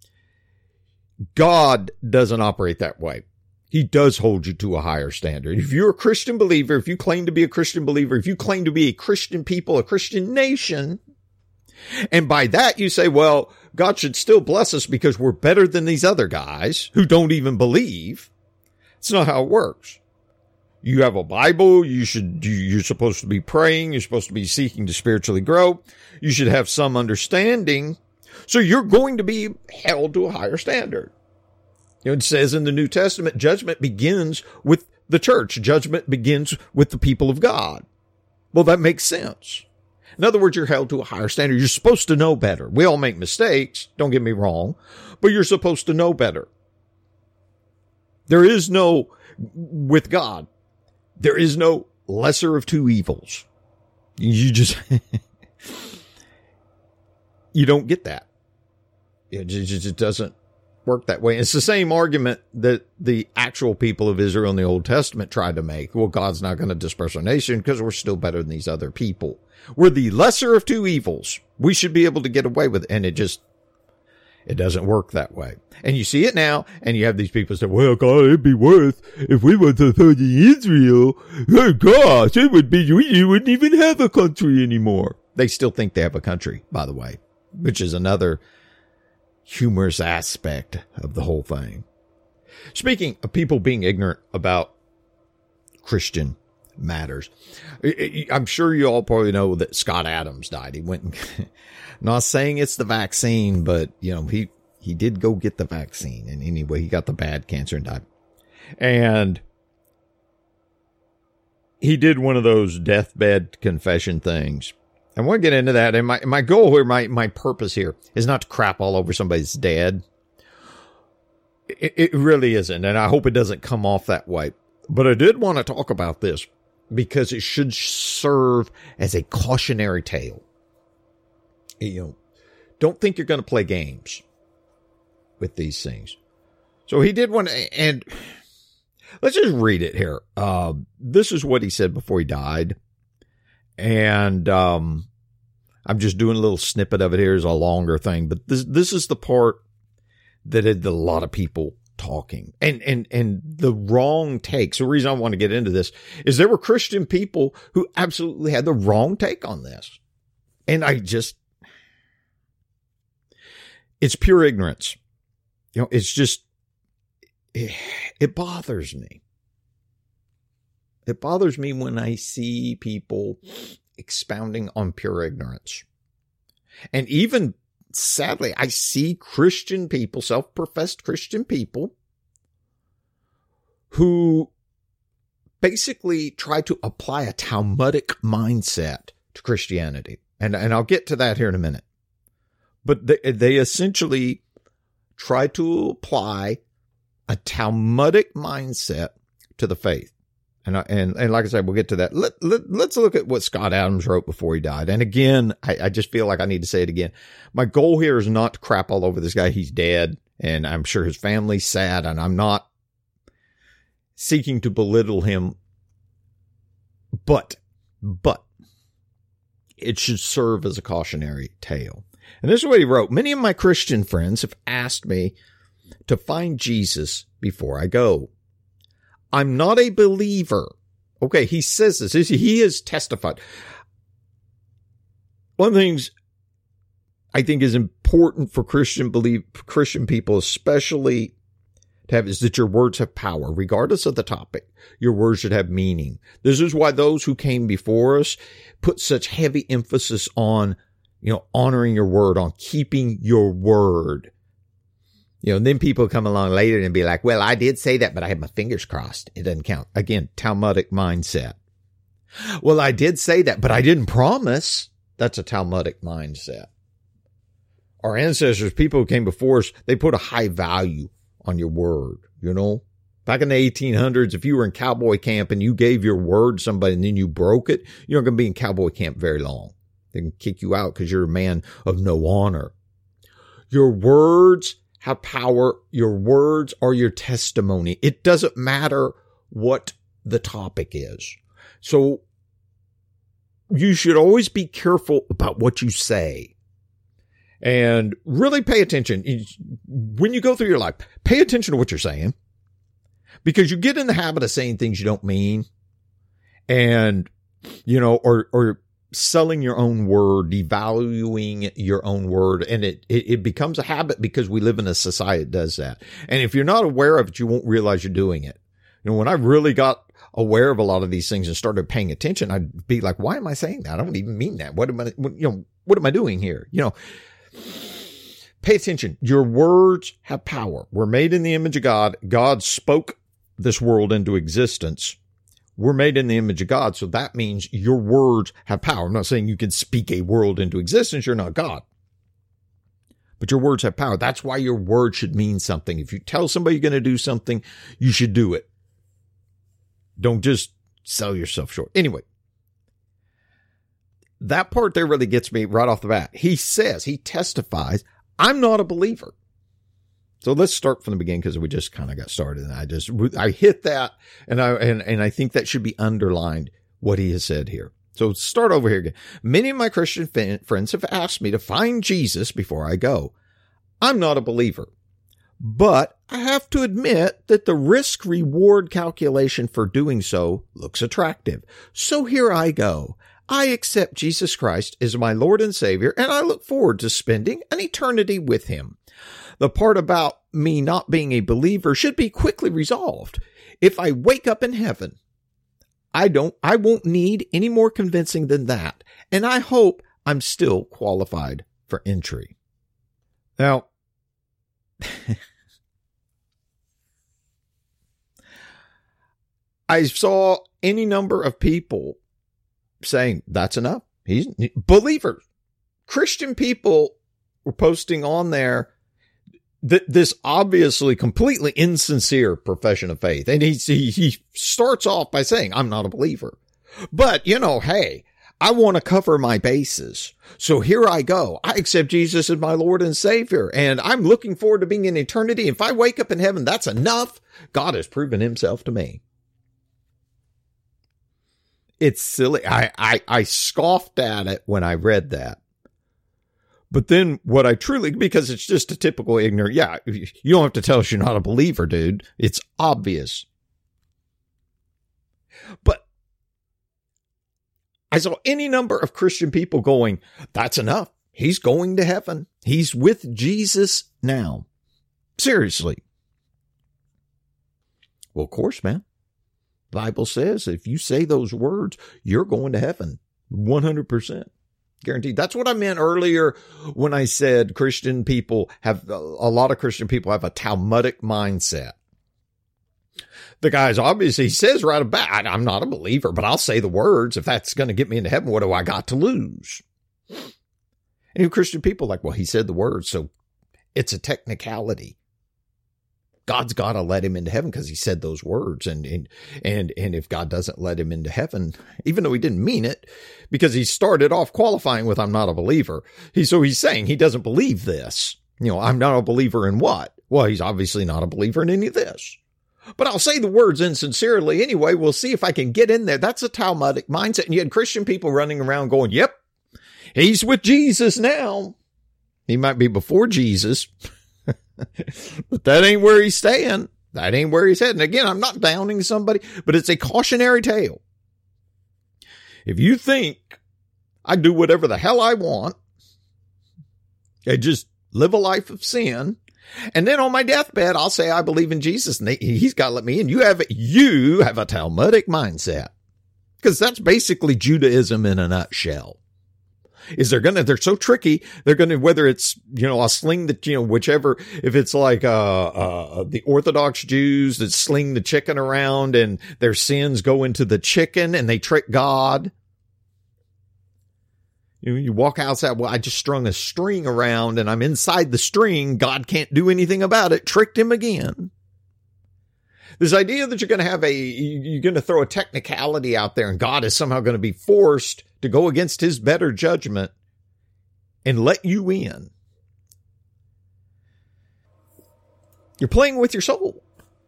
God doesn't operate that way. He does hold you to a higher standard. If you're a Christian believer, if you claim to be a Christian believer, if you claim to be a Christian people, a Christian nation, and by that you say, well, God should still bless us because we're better than these other guys who don't even believe. It's not how it works. You have a Bible. You're supposed to be praying. You're supposed to be seeking to spiritually grow. You should have some understanding. So you're going to be held to a higher standard. You know, it says in the New Testament, judgment begins with the church. Judgment begins with the people of God. Well, that makes sense. In other words, you're held to a higher standard. You're supposed to know better. We all make mistakes. Don't get me wrong, but you're supposed to know better. With God, there is no lesser of two evils. You don't get that. It just doesn't work that way. It's the same argument that the actual people of Israel in the Old Testament tried to make. Well, God's not going to disperse our nation because we're still better than these other people. We're the lesser of two evils. We should be able to get away with it. And it doesn't work that way. And you see it now, and you have these people say, well, God, it'd be worth if we went to 30 Israel. Oh, gosh, you wouldn't even have a country anymore. They still think they have a country, by the way, which is another humorous aspect of the whole thing. Speaking of people being ignorant about Christian matters, I'm sure you all probably know that Scott Adams died. He went and not saying it's the vaccine, but he did go get the vaccine. And anyway, he got the bad cancer and died. And he did one of those deathbed confession things. I want to get into that. And my goal here, my purpose here is not to crap all over somebody's dead. It really isn't. And I hope it doesn't come off that way. But I did want to talk about this because it should serve as a cautionary tale. Don't think you're going to play games with these things. So he did one, and Let's just read it here. This is what he said before he died. And I'm just doing a little snippet of it here. It's a longer thing, but this is the part that had a lot of people talking and the wrong takes. The reason I want to get into this is there were Christian people who absolutely had the wrong take on this. And it's pure ignorance. It's just, it bothers me. It bothers me when I see people expounding on pure ignorance. And even, sadly, I see Christian people, self-professed Christian people, who basically try to apply a Talmudic mindset to Christianity. And I'll get to that here in a minute. But they essentially try to apply a Talmudic mindset to the faith. And like I said, we'll get to that. Let's look at what Scott Adams wrote before he died. And again, I just feel like I need to say it again. My goal here is not to crap all over this guy. He's dead, and I'm sure his family's sad, and I'm not seeking to belittle him. But it should serve as a cautionary tale. And this is what he wrote. Many of my Christian friends have asked me to find Jesus before I go. I'm not a believer. Okay, he says this. He has testified. One of the things I think is important for Christian people, especially to have, is that your words have power, regardless of the topic. Your words should have meaning. This is why those who came before us put such heavy emphasis on, honoring your word, on keeping your word. And then people come along later and be like, well, I did say that, but I had my fingers crossed. It doesn't count. Again, Talmudic mindset. Well, I did say that, but I didn't promise. That's a Talmudic mindset. Our ancestors, people who came before us, they put a high value on your word, Back in the 1800s, if you were in cowboy camp and you gave your word to somebody and then you broke it, you're not going to be in cowboy camp very long. They can kick you out because you're a man of no honor. Your words have power. Your words are your testimony. It doesn't matter what the topic is. So you should always be careful about what you say and really pay attention. When you go through your life, pay attention to what you're saying, because you get in the habit of saying things you don't mean and, or selling your own word, devaluing your own word. And it becomes a habit because we live in a society that does that. And if you're not aware of it, you won't realize you're doing it. When I really got aware of a lot of these things and started paying attention, I'd be like, why am I saying that? I don't even mean that. What am I doing here? Pay attention. Your words have power. We're made in the image of God. God spoke this world into existence. We're made in the image of God, so that means your words have power. I'm not saying you can speak a world into existence. You're not God. But your words have power. That's why your word should mean something. If you tell somebody you're going to do something, you should do it. Don't just sell yourself short. Anyway, that part there really gets me right off the bat. He testifies, I'm not a believer. So let's start from the beginning, because we just kind of got started, and I hit that, and I think that should be underlined, what he has said here. So start over here again. Many of my Christian friends have asked me to find Jesus before I go. I'm not a believer, but I have to admit that the risk-reward calculation for doing so looks attractive. So here I go. I accept Jesus Christ as my Lord and Savior, and I look forward to spending an eternity with him. The part about me not being a believer should be quickly resolved. If I wake up in heaven, I won't need any more convincing than that. And I hope I'm still qualified for entry. Now, I saw any number of people saying that's enough. He's believers. Christian people were posting on there this obviously completely insincere profession of faith. And he starts off by saying, I'm not a believer. But, hey, I want to cover my bases. So here I go. I accept Jesus as my Lord and Savior, and I'm looking forward to being in eternity. If I wake up in heaven, that's enough. God has proven himself to me. It's silly. I scoffed at it when I read that. But then what I truly, because it's just a typical ignorant, yeah, you don't have to tell us you're not a believer, dude. It's obvious. But I saw any number of Christian people going, that's enough. He's going to heaven. He's with Jesus now. Seriously. Well, of course, man. The Bible says if you say those words, you're going to heaven. 100%. Guaranteed. That's what I meant earlier when I said Christian people have, a lot of Christian people have a Talmudic mindset. The guy's obviously, he says right about, I'm not a believer, but I'll say the words. If that's going to get me into heaven, what do I got to lose? And Christian people like, well, he said the words, so it's a technicality. God's got to let him into heaven because he said those words. And if God doesn't let him into heaven, even though he didn't mean it, because he started off qualifying with, I'm not a believer. So he's saying he doesn't believe this. I'm not a believer in what? Well, he's obviously not a believer in any of this. But I'll say the words insincerely anyway. We'll see if I can get in there. That's a Talmudic mindset. And you had Christian people running around going, yep, he's with Jesus now. He might be before Jesus. But that ain't where he's staying. That ain't where he's heading. Again, I'm not downing somebody, but it's a cautionary tale. If you think I do whatever the hell I want and just live a life of sin, and then on my deathbed, I'll say I believe in Jesus and he's got to let me in. You have a Talmudic mindset, because that's basically Judaism in a nutshell. They're so tricky. They're going to, whether it's, a sling that, whichever, if it's like, the Orthodox Jews that sling the chicken around and their sins go into the chicken and they trick God. You walk outside. Well, I just strung a string around and I'm inside the string. God can't do anything about it. Tricked him again. This idea that you're going to throw a technicality out there and God is somehow going to be forced to go against his better judgment and let you in. You're playing with your soul.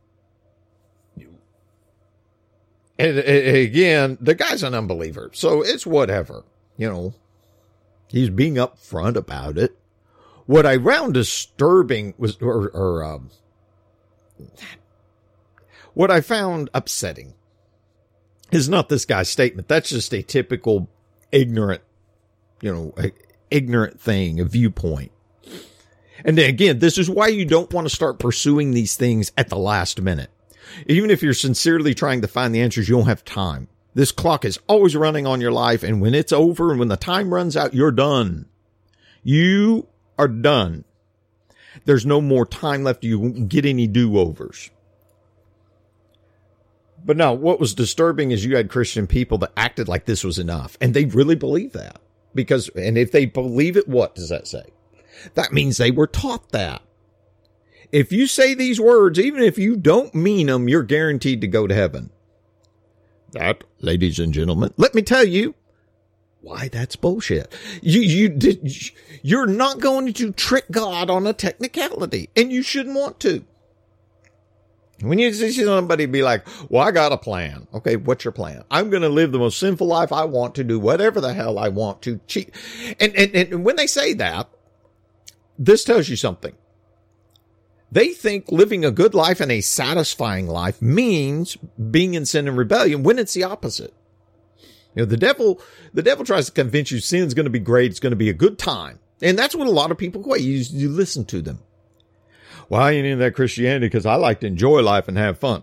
And again, the guy's an unbeliever, so it's whatever, He's being upfront about it. What I found disturbing was, what I found upsetting is not this guy's statement. That's just a typical ignorant thing, a viewpoint. And then again, this is why you don't want to start pursuing these things at the last minute. Even if you're sincerely trying to find the answers, you don't have time. This clock is always running on your life, and when it's over and when the time runs out, you're done. You are done. There's no more time left. You won't get any do-overs. But no, what was disturbing is you had Christian people that acted like this was enough, and they really believe that. And if they believe it, what does that say? That means they were taught that. If you say these words, even if you don't mean them, you're guaranteed to go to heaven. That, ladies and gentlemen, let me tell you why that's bullshit. You're not going to trick God on a technicality, and you shouldn't want to. When you see somebody be like, well, I got a plan. Okay, what's your plan? I'm going to live the most sinful life I want to, do whatever the hell I want to, cheat. And when they say that, this tells you something. They think living a good life and a satisfying life means being in sin and rebellion, when it's the opposite. The devil tries to convince you sin's going to be great. It's going to be a good time. And that's what a lot of people go. You listen to them. Well, I ain't in that Christianity because I like to enjoy life and have fun.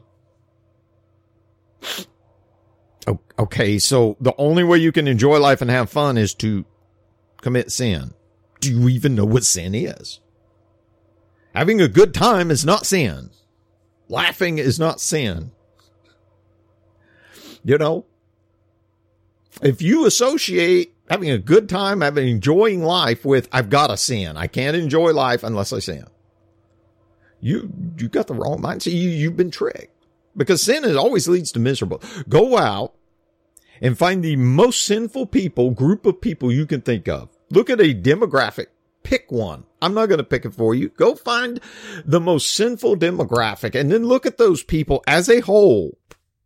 Okay, so the only way you can enjoy life and have fun is to commit sin. Do you even know what sin is? Having a good time is not sin. Laughing is not sin. If you associate having a good time, enjoying life with, I've got to sin. I can't enjoy life unless I sin. You got the wrong mindset. You've been tricked, because sin always leads to miserable. Go out and find the most sinful group of people you can think of. Look at a demographic. Pick one. I'm not going to pick it for you. Go find the most sinful demographic and then look at those people as a whole.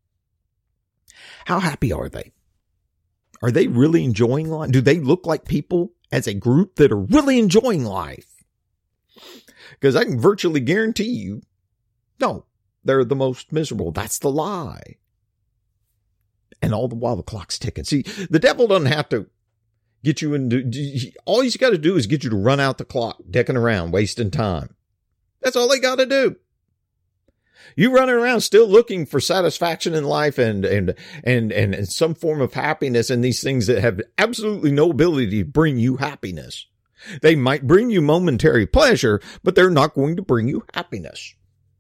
How happy are they? Are they really enjoying life? Do they look like people as a group that are really enjoying life? Because I can virtually guarantee you, no, they're the most miserable. That's the lie. And all the while the clock's ticking. See, the devil doesn't have to get you into, all he's got to do is get you to run out the clock, decking around, wasting time. That's all they got to do. You running around still looking for satisfaction in life and some form of happiness and these things that have absolutely no ability to bring you happiness. They might bring you momentary pleasure, but they're not going to bring you happiness.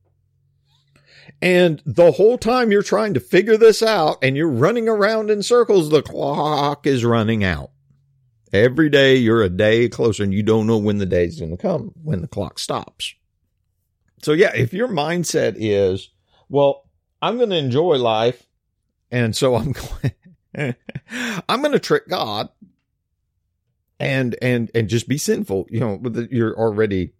And the whole time you're trying to figure this out and you're running around in circles, the clock is running out. Every day you're a day closer and you don't know when the day's going to come, when the clock stops. So yeah, if your mindset is, well, I'm going to enjoy life, and so I'm going to trick God and just be sinful, you're already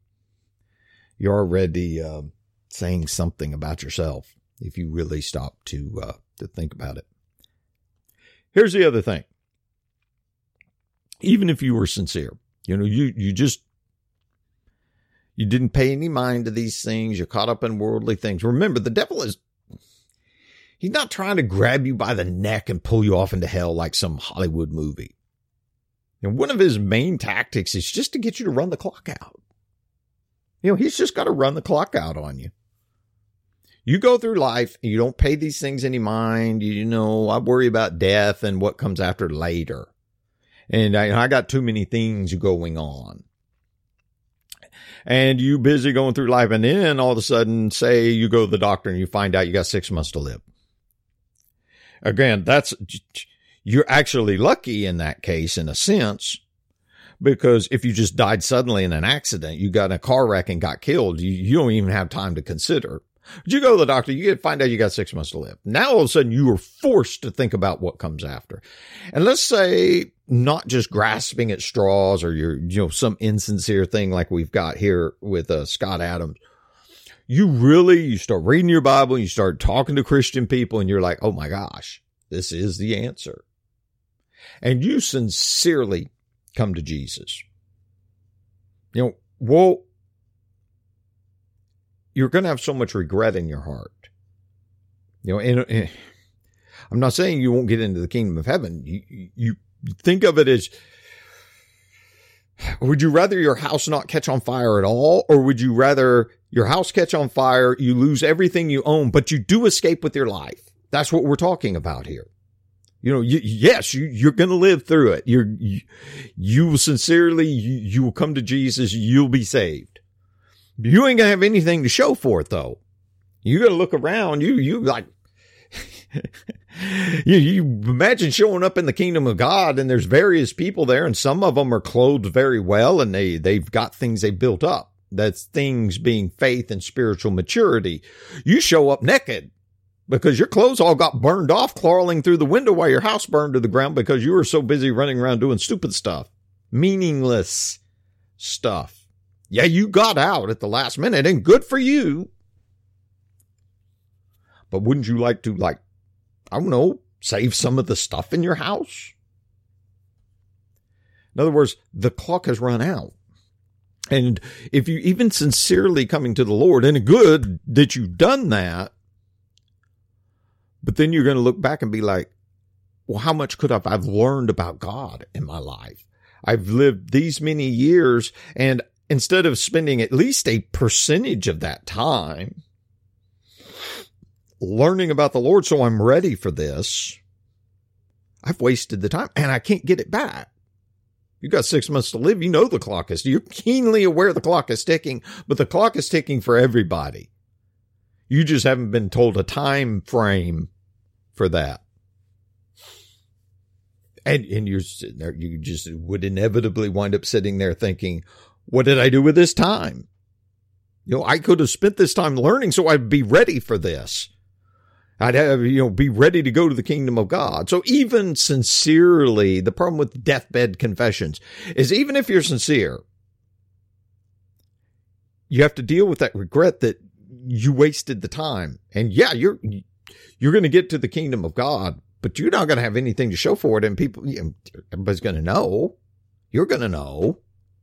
saying something about yourself if you really stop to think about it. Here's the other thing. Even if you were sincere, you didn't pay any mind to these things. You're caught up in worldly things. Remember, the devil he's not trying to grab you by the neck and pull you off into hell like some Hollywood movie. And one of his main tactics is just to get you to run the clock out. He's just got to run the clock out on you. You go through life and you don't pay these things any mind. I worry about death and what comes after later. And I got too many things going on. And you busy going through life, and then all of a sudden, say you go to the doctor and you find out you got 6 months to live. Again, you're actually lucky in that case, in a sense, because if you just died suddenly in an accident, you got in a car wreck and got killed, you don't even have time to consider. But you go to the doctor, you find out you got 6 months to live. Now all of a sudden you are forced to think about what comes after. And let's say not just grasping at straws or some insincere thing like we've got here with Scott Adams. You start reading your Bible, you start talking to Christian people, and you're like, oh my gosh, this is the answer. And you sincerely come to Jesus. You're going to have so much regret in your heart. And I'm not saying you won't get into the kingdom of heaven. You think of it as, would you rather your house not catch on fire at all? Or would you rather your house catch on fire, you lose everything you own, but you do escape with your life? That's what we're talking about here. Yes, you're going to live through it. You will sincerely, you will come to Jesus. You'll be saved. You ain't gonna have anything to show for it, though. You gotta look around. You imagine showing up in the kingdom of God, and there's various people there, and some of them are clothed very well, and they've got things they built up. That's things being faith and spiritual maturity. You show up naked because your clothes all got burned off, crawling through the window while your house burned to the ground because you were so busy running around doing stupid stuff, meaningless stuff. Yeah, you got out at the last minute, and good for you. But wouldn't you like to, save some of the stuff in your house? In other words, the clock has run out. And if you even sincerely coming to the Lord, and good that you've done that, but then you're going to look back and be like, well, how much could I've learned about God in my life? I've lived these many years, and instead of spending at least a percentage of that time learning about the Lord so I'm ready for this, I've wasted the time and I can't get it back. You got 6 months to live. The clock is, you're keenly aware the clock is ticking, but the clock is ticking for everybody. You just haven't been told a time frame for that. And you're sitting there, you just would inevitably wind up sitting there thinking, what did I do with this time? I could have spent this time learning so I'd be ready for this. I'd have, be ready to go to the kingdom of God. So even sincerely, the problem with deathbed confessions is even if you're sincere, you have to deal with that regret that you wasted the time. And yeah, you're going to get to the kingdom of God, but you're not going to have anything to show for it. And people, everybody's going to know. You're going to know.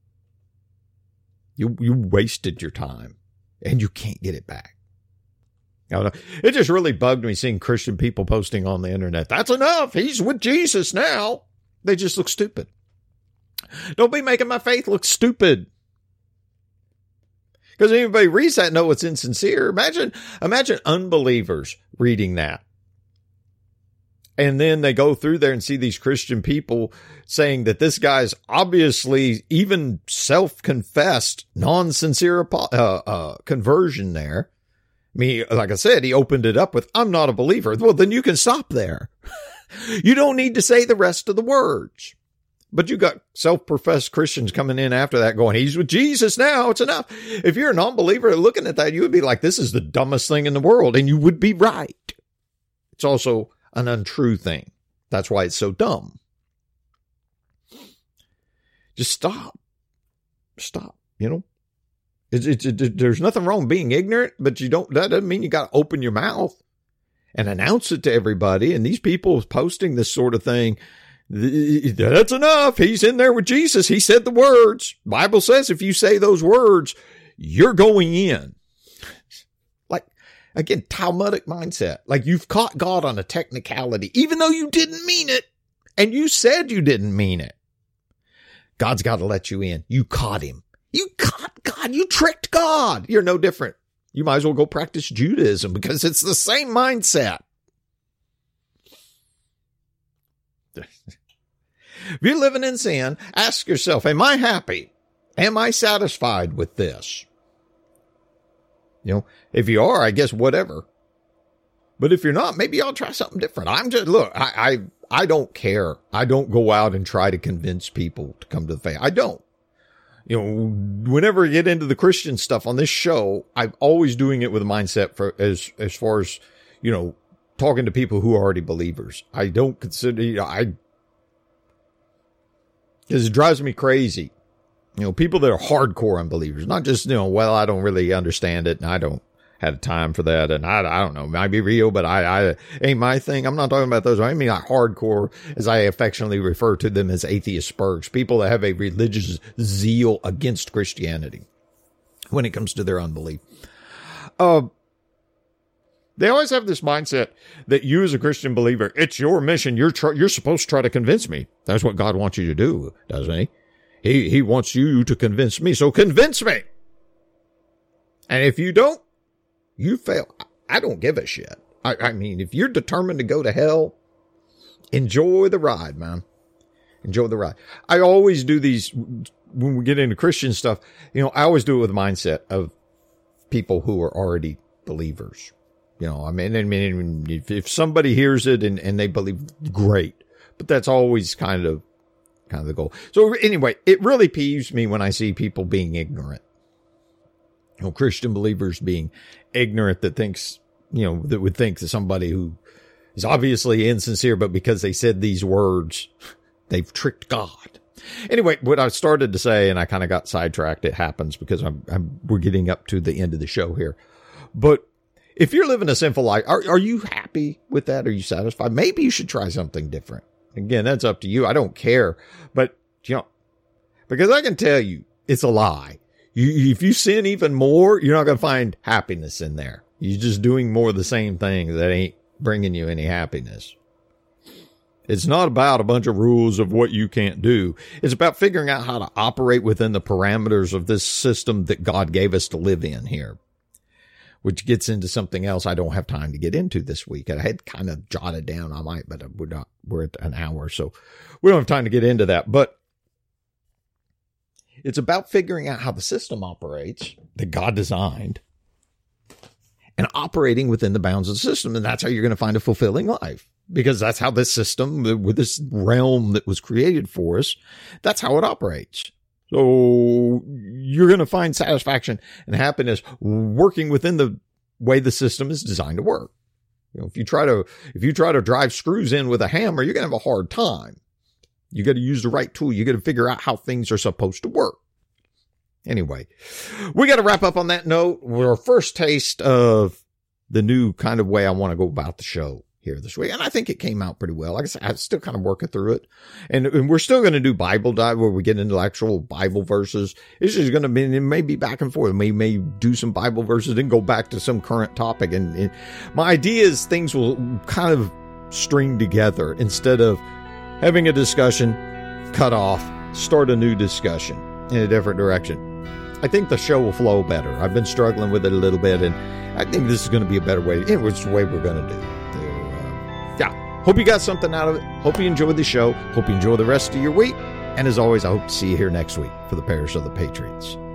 You wasted your time and you can't get it back. It just really bugged me seeing Christian people posting on the internet. That's enough. He's with Jesus now. They just look stupid. Don't be making my faith look stupid. Because anybody reads that, know it's insincere. Imagine unbelievers reading that. And then they go through there and see these Christian people saying that this guy's obviously even self-confessed, non-sincere conversion there. I mean, like I said, he opened it up with, I'm not a believer. Well, then you can stop there. You don't need to say the rest of the words. But you got self-professed Christians coming in after that going, he's with Jesus now. It's enough. If you're a non-believer looking at that, you would be like, this is the dumbest thing in the world. And you would be right. It's also an untrue thing. That's why it's so dumb. Just stop. Stop, There's nothing wrong with being ignorant, but that doesn't mean you got to open your mouth and announce it to everybody. And these people posting this sort of thing, that's enough. He's in there with Jesus. He said the words. Bible says if you say those words, you're going in. Like, again, Talmudic mindset. Like you've caught God on a technicality, even though you didn't mean it. And you said you didn't mean it. God's got to let you in. You caught him. You caught God. You tricked God. You're no different. You might as well go practice Judaism because it's the same mindset. If you're living in sin, ask yourself, am I happy? Am I satisfied with this? If you are, I guess whatever. But if you're not, maybe I'll try something different. I don't care. I don't go out and try to convince people to come to the faith. I don't. Whenever I get into the Christian stuff on this show, I'm always doing it with a mindset for as far as, talking to people who are already believers. I don't consider, because it drives me crazy. People that are hardcore unbelievers, not just, well, I don't really understand it and I don't have time for that. And I don't know, it might be real, but I ain't my thing. I'm not talking about those. I mean, like hardcore, as I affectionately refer to them as atheist spurgs, people that have a religious zeal against Christianity when it comes to their unbelief. They always have this mindset that you as a Christian believer, it's your mission. You're supposed to try to convince me. That's what God wants you to do, doesn't he? He wants you to convince me. So convince me. And if you don't, you fail. I don't give a shit. I mean, if you're determined to go to hell, enjoy the ride, man. Enjoy the ride. I always do these when we get into Christian stuff. I always do it with the mindset of people who are already believers. If somebody hears it and they believe, great. But that's always kind of the goal. So anyway, it really peeves me when I see people being ignorant. Christian believers being ignorant that thinks, that would think that somebody who is obviously insincere, but because they said these words, they've tricked God. Anyway, what I started to say, and I kind of got sidetracked. It happens because we're getting up to the end of the show here. But if you're living a sinful life, are you happy with that? Are you satisfied? Maybe you should try something different. Again, that's up to you. I don't care. But, because I can tell you, it's a lie. If you sin even more, you're not going to find happiness in there. You're just doing more of the same thing that ain't bringing you any happiness. It's not about a bunch of rules of what you can't do. It's about figuring out how to operate within the parameters of this system that God gave us to live in here. Which gets into something else I don't have time to get into this week. I had kind of jotted down, I might, but we're at an hour, so we don't have time to get into that. But it's about figuring out how the system operates that God designed and operating within the bounds of the system. And that's how you're going to find a fulfilling life, because that's how this system, with this realm that was created for us, that's how it operates. So you're going to find satisfaction and happiness working within the way the system is designed to work. If you try to drive screws in with a hammer, you're going to have a hard time. You got to use the right tool. You got to figure out how things are supposed to work. Anyway, we got to wrap up on that note with our first taste of the new kind of way I want to go about the show here this week. And I think it came out pretty well. Like I said, I'm still kind of working through it. And we're still going to do Bible dive where we get into actual Bible verses. It's just going to be, it may be back and forth. We may do some Bible verses, then go back to some current topic. And my idea is things will kind of string together instead of having a discussion, cut off, start a new discussion in a different direction. I think the show will flow better. I've been struggling with it a little bit, and I think this is going to be a better way. It's the way we're going to do it. Hope you got something out of it. Hope you enjoyed the show. Hope you enjoy the rest of your week. And as always, I hope to see you here next week for the Parish of the Patriots.